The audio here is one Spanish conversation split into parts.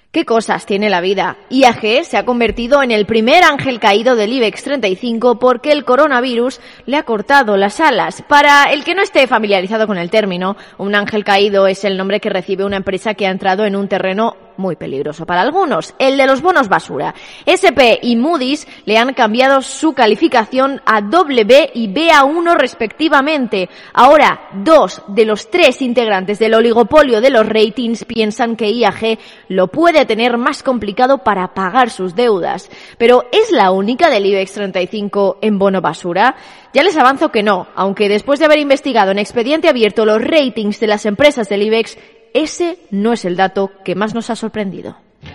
¿Qué cosas tiene la vida? IAG se ha convertido en el primer ángel caído del IBEX 35 porque el coronavirus le ha cortado las alas. Para el que no esté familiarizado con el término, un ángel caído es el nombre que recibe una empresa que ha entrado en un terreno muy peligroso para algunos, el de los bonos basura. SP y Moody's le han cambiado su calificación a B y Ba1 respectivamente. Ahora, 2 de los 3 integrantes del oligopolio de los ratings piensan que IAG lo puede tener más complicado para pagar sus deudas. Pero ¿es la única del IBEX 35 en bono basura? Ya les avanzo que no, aunque después de haber investigado en expediente abierto los ratings de las empresas del IBEX, ese no es el dato que más nos ha sorprendido.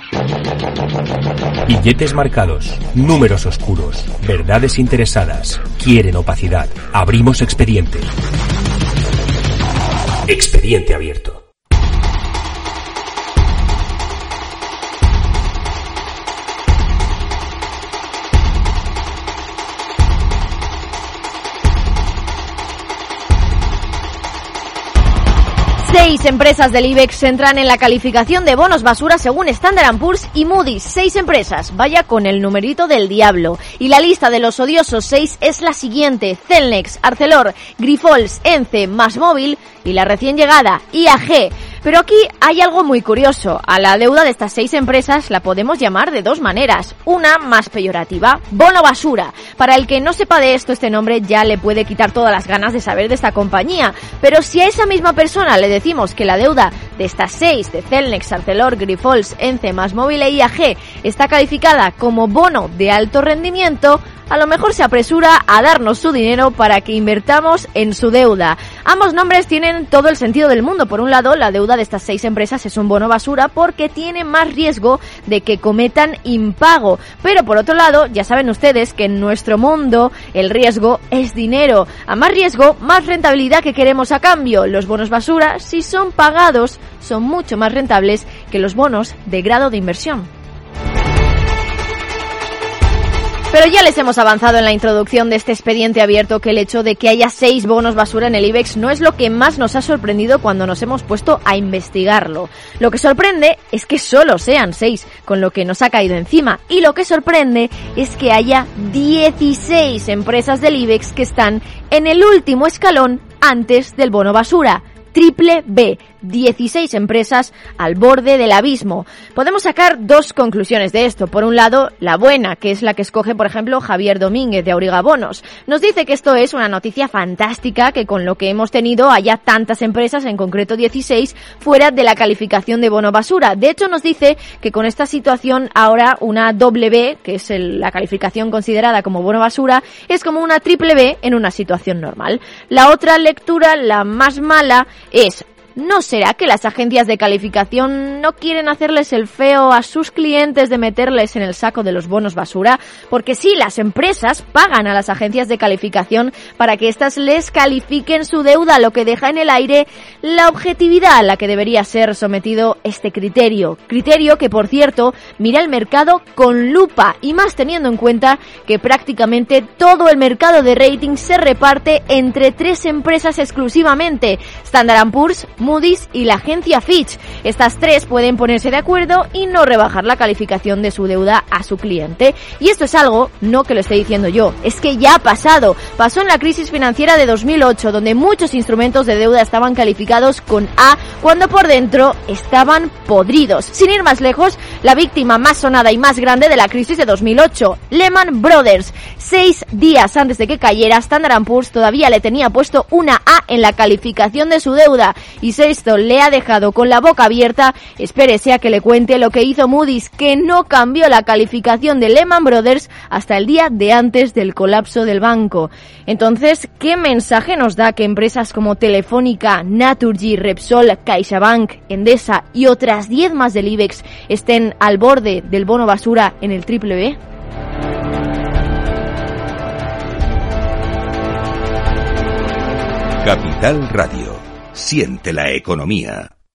Billetes marcados, números oscuros, verdades interesadas, quieren opacidad. Abrimos expediente. Expediente abierto. Seis empresas del IBEX entran en la calificación de bonos basura según Standard & Poor's y Moody's. 6 empresas, vaya con el numerito del diablo. Y la lista de los odiosos 6 es la siguiente: Celnex, Arcelor, Grifols, Ence, MásMóvil y la recién llegada IAG. Pero aquí hay algo muy curioso. A la deuda de estas 6 empresas la podemos llamar de 2 maneras. Una más peyorativa, bono basura. Para el que no sepa de esto, este nombre ya le puede quitar todas las ganas de saber de esta compañía. Pero si a esa misma persona le decimos que la deuda de estas 6, de Celnex, Arcelor, Grifols, Ence, MásMóvil e IAG, está calificada como bono de alto rendimiento, a lo mejor se apresura a darnos su dinero para que invertamos en su deuda. Ambos nombres tienen todo el sentido del mundo. Por un lado, la deuda de estas 6 empresas es un bono basura porque tiene más riesgo de que cometan impago. Pero por otro lado, ya saben ustedes que en nuestro mundo el riesgo es dinero. A más riesgo, más rentabilidad que queremos a cambio. Los bonos basura, si son pagados, son mucho más rentables que los bonos de grado de inversión. Pero ya les hemos avanzado en la introducción de este expediente abierto que el hecho de que haya 6 bonos basura en el IBEX no es lo que más nos ha sorprendido cuando nos hemos puesto a investigarlo. Lo que sorprende es que solo sean 6, con lo que nos ha caído encima. Y lo que sorprende es que haya 16 empresas del IBEX que están en el último escalón antes del bono basura. B, 16 empresas al borde del abismo. Podemos sacar 2 conclusiones de esto. Por un lado, la buena, que es la que escoge, por ejemplo, Javier Domínguez de Auriga Bonos. Nos dice que esto es una noticia fantástica, que con lo que hemos tenido haya tantas empresas, en concreto 16, fuera de la calificación de bono basura. De hecho, nos dice que con esta situación ahora una B, que es la calificación considerada como bono basura, es como una B en una situación normal. La otra lectura, la más mala, es: ¿no será que las agencias de calificación no quieren hacerles el feo a sus clientes de meterles en el saco de los bonos basura? Porque sí, las empresas pagan a las agencias de calificación para que éstas les califiquen su deuda, lo que deja en el aire la objetividad a la que debería ser sometido este criterio. Criterio que, por cierto, mira el mercado con lupa, y más teniendo en cuenta que prácticamente todo el mercado de ratings se reparte entre 3 empresas exclusivamente: Standard & Poor's, Moody's y la agencia Fitch. Estas 3 pueden ponerse de acuerdo y no rebajar la calificación de su deuda a su cliente. Y esto es algo, no que lo esté diciendo yo, es que ya ha pasado. Pasó en la crisis financiera de 2008, donde muchos instrumentos de deuda estaban calificados con A, cuando por dentro estaban podridos. Sin ir más lejos, la víctima más sonada y más grande de la crisis de 2008, Lehman Brothers. 6 días antes de que cayera, Standard & Poor's todavía le tenía puesto una A en la calificación de su deuda. Y esto le ha dejado con la boca abierta. Espérese a que le cuente lo que hizo Moody's, que no cambió la calificación de Lehman Brothers hasta el día de antes del colapso del banco. Entonces, ¿qué mensaje nos da que empresas como Telefónica, Naturgy, Repsol, CaixaBank, Endesa y otras 10 más del IBEX estén al borde del bono basura en el B? Capital Radio. Siente la economía.